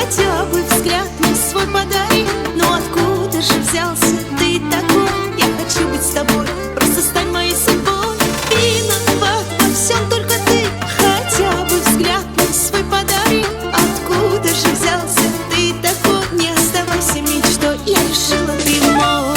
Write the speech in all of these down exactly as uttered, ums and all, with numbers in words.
хотя бы взгляд мне свой подари. Но откуда же взялся ты такой? Я хочу быть с тобой, просто стань моей судьбой. Виноват во всем только ты, хотя бы взгляд мне свой подари. Откуда же взялся ты такой? Не оставайся мечтой, я решила, ты мой.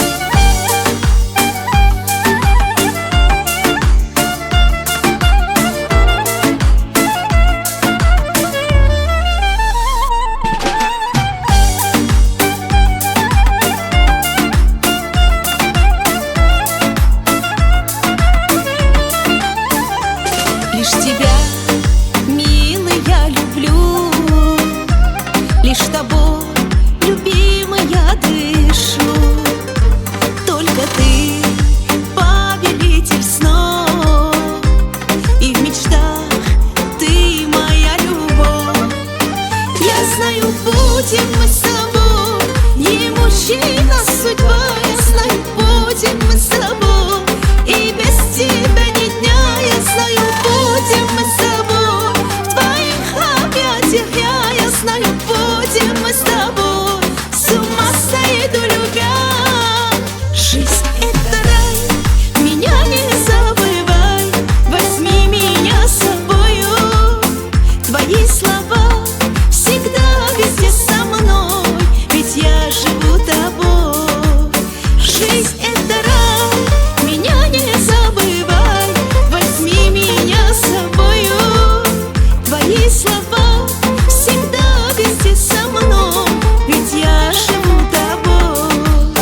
Лишь тебя, милый, я люблю, лишь тобой, любимый, я дышу. Только ты, повелитель снов, и в мечтах ты моя любовь. Я знаю, будем мы с тобой не мужчина, судьба. Я знаю, будем мы с тобой и без тебя ни дня. Я знаю, будем мы с тобой в твоих объятиях я. Я знаю, будем мы с тобой, с ума сойду любя. Жизнь — это рай, меня не забывай, возьми меня с собою. Твои слова всегда везде со мной, ведь я живу тобой. Жизнь — это рай, меня не забывай, возьми меня с собою. Твои слова всегда везде со мной, ведь я живу тобой.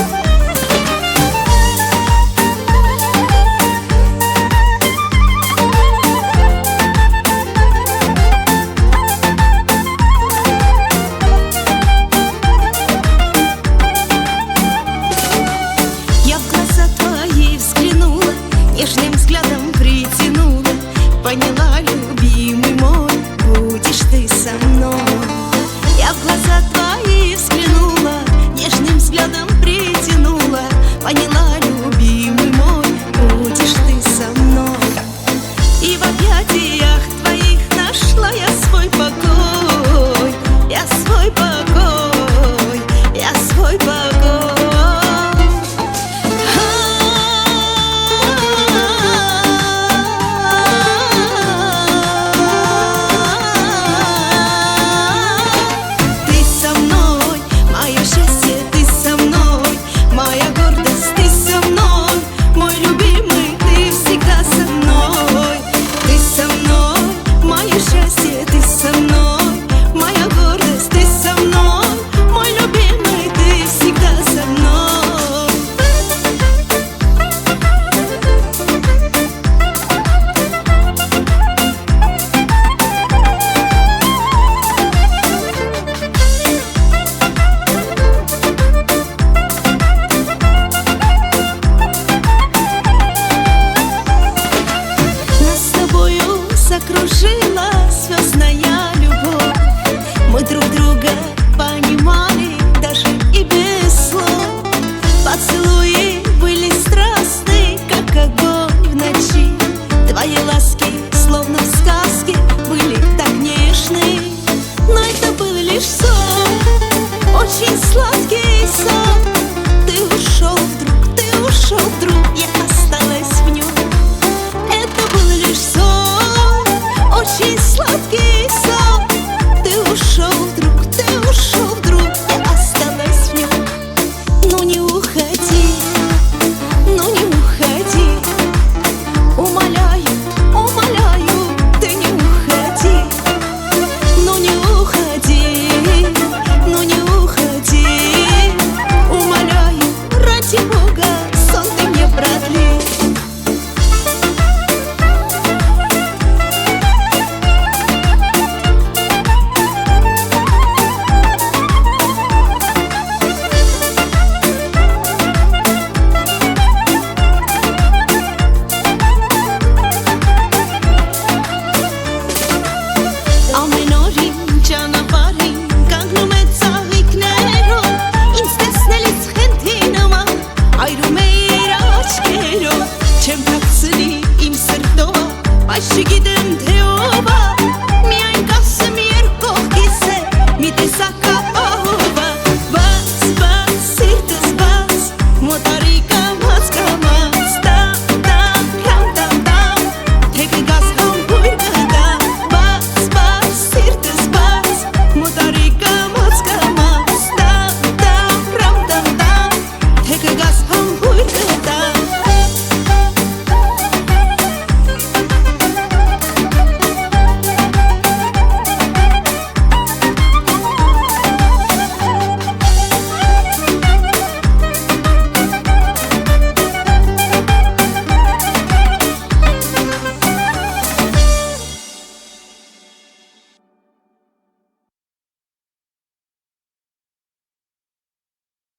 Я в глаза твои взглянула, нежным взглядом притянула. Поняла, любимый мой, будешь ты со мной. Я в глаза твои взглянула, нежным взглядом притянула. Поняла, любимый мой, будешь ты со мной. И в объятиях твоих нашла я свой покой. Я свой покой, я свой покой. Ты со мной, мое счастье, ты со мной, моя гордость, ты со мной, мой любимый, ты всегда со мной. Ты со мной, мое счастье, ты со мной, моя гордость, ты со мной, мой любимый, ты всегда со мной. Нас с тобою закружила звездная